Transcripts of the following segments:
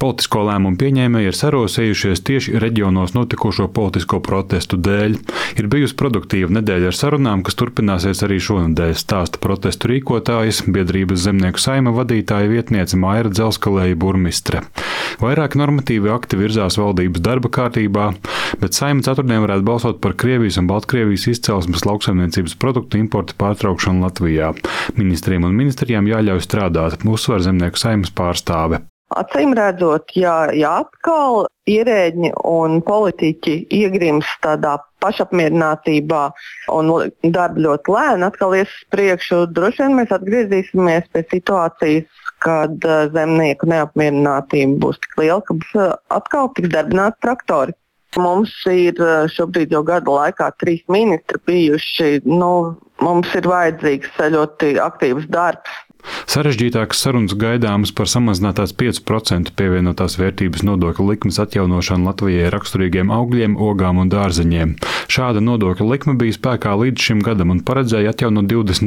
Politisko lēmumu pieņēmēji ir sarosējušies tieši reģionos notikušo politisko protestu dēļ. Ir bijusi produktīva nedēļa ar sarunām, kas turpināsies arī šonedēļ, stāsta protestu rīkotājs, biedrības Zemnieku saima vadītāja vietniece Maira Dzelzkalēja burmistre. Vairāk normatīvi akti virzās valdības darba kārtībā, bet saima ceturtdien varētu balsot par Krievijas un Baltkrievijas izcelsmes lauksaimniecības produktu importa pārtraukšanu Latvijā. Ministriem un ministrijām jāļauj strādāt, uzsver Zemnieku saimas pārstāve. Acīm redzot, ja atkal ierēģi un politiķi iegrimst tādā pašapmierinātībā un darba ļoti lēni atkal ies uz priekšu, droši vien mēs atgriezīsimies pie situācijas, kad zemnieku neapmierinātība būs tik liela, ka atkal tiks darbināti traktori. Mums ir šobrīd jau gada laikā 3 ministri bijuši. Mums ir vajadzīgs ļoti aktīvs darbs. Sarežģītākas sarunas gaidāmas par samazinātās 5% pievienotās vērtības nodokļa likmes atjaunošanu Latvijai raksturīgiem augļiem, ogām un dārzeņiem. Šāda nodokļa likme bija spēkā līdz šim gadam un paredzēja atjaunot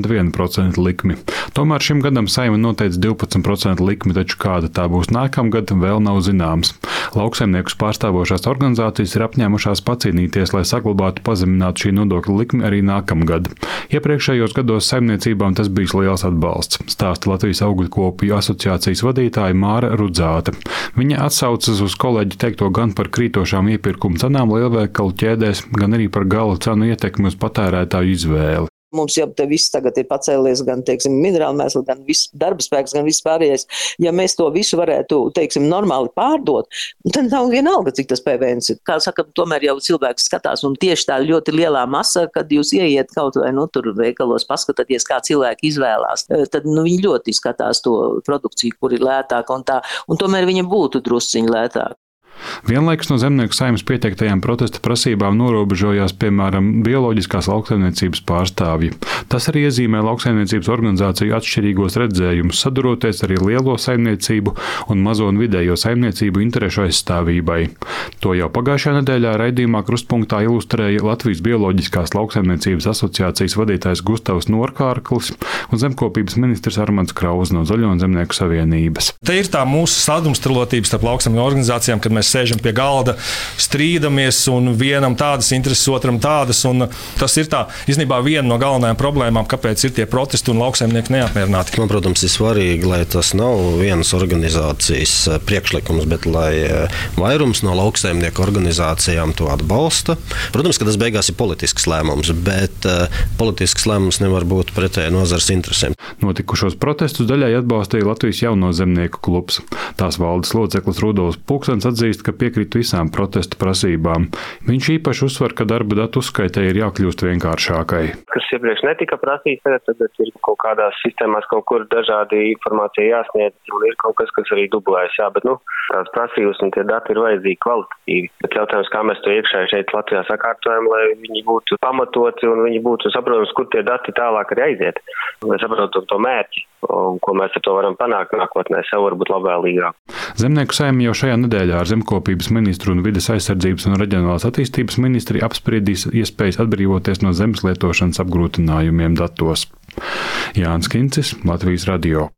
21% likmi. Tomēr šim gadam Saeima noteica 12% likmi, taču kāda tā būs nākamgad, vēl nav zināms. Lauksaimniekus pārstāvošās organizācijas ir apņēmušās pacīnīties, lai saglabātu pazeminātu šī nodokļa likmi arī nākamgad. Iepriekšējos gados saimniecībām tas bijis liels atbalsts, stāsta Latvijas augļkopju asociācijas vadītāja Māra Rudzāte. Viņa atsaucas uz kolēģi teikto gan par krītošām iepirkuma cenām lielveikalu ķēdēs, gan arī par gala cenu ietekmi uz patērētāju izvēli. Mums jau te viss tagad ir pacēlies, gan, minerāli mēsli, gan viss darba spēks, gan viss pārējais. Ja mēs to visu varētu, normāli pārdot, tad nav vienalga, cik tas PVN ir. Kā saka, tomēr jau cilvēks skatās, un tieši tā ļoti lielā masa, kad jūs ieiet kaut vai, tur veikalos paskatāties, kā cilvēki izvēlās, tad, viņi ļoti skatās to produkciju, kur ir lētāka un tā, un tomēr viņa būtu drusciņi lētāka. Vienlaikus no Zemnieku saimas pieteiktajām protesta prasībām norobežojās, piemēram, bioloģiskās lauksaimniecības pārstāvji. Tas arī iezīmē lauksaimniecības organizāciju atšķirīgos redzējumus, saduroties arī lielo saimniecību un mazo un vidējo saimniecību interešu aizstāvībai. To jau pagājušajā nedēļā raidījumā Krustpunktā ilustrēja Latvijas bioloģiskās lauksaimniecības asociācijas vadītājs Gustavs Norkārklis un zemkopības ministrs Armands Krauz no Zaļo un Zemnieku savienības. Te ir tā mūsu sadrumstalotība starp lauksaimnieku organizācijām, kad mēs sēžam pie galda, strīdamies un vienam tādas intereses, otram tādas. Un tas ir īstenībā viena no galvenajām problēmām, kāpēc ir tie protesti un lauksaimnieki neapmierināti. Man, protams, ir svarīgi, lai tas nav vienas organizācijas priekšlikums, bet lai vairums no lauksaimnieku organizācijām to atbalsta. Protams, ka tas beigās ir politisks lēmums, bet politisks lēmums nevar būt pretēji nozares interesēm. Notikušos protestus daļai atbalstīja Latvijas jauno zemnieku klubs. Tās valdes loceklis Rudolfs Pulkstens atzīst, ka piekrīt visām protestu prasībām. Viņš īpaši uzsver, ka darba datu uzskaitei ir jākļūst vienkāršākai. Kas iepriekš netika prasīts, tad ir kaut kādās sistēmās kaut kur dažādi informācija jāsniedz, un ir kaut kas arī dublējas. Bet tās prasības un tie dati ir vajadzīgi kvalitatīvi. Bet jautājums, kā mēs to iekšēji šeit Latvijā sakārtojam, lai viņi būtu pamatoti un viņi būtu saprotams, kur tie dati tālāk arī aiziet. Lai saprotam to mērķi, un ko mēs ar to varam panākt nākotnē, sev varbūt labvēlīgāk. Zemnieku saima jau šajā nedēļā ar zemkopības ministru un vides aizsardzības un reģionālās attīstības ministri apspriedīs iespējas atbrīvoties no zemes lietošanas apgrūtinājumiem datos. Jānis Kincis, Latvijas radio.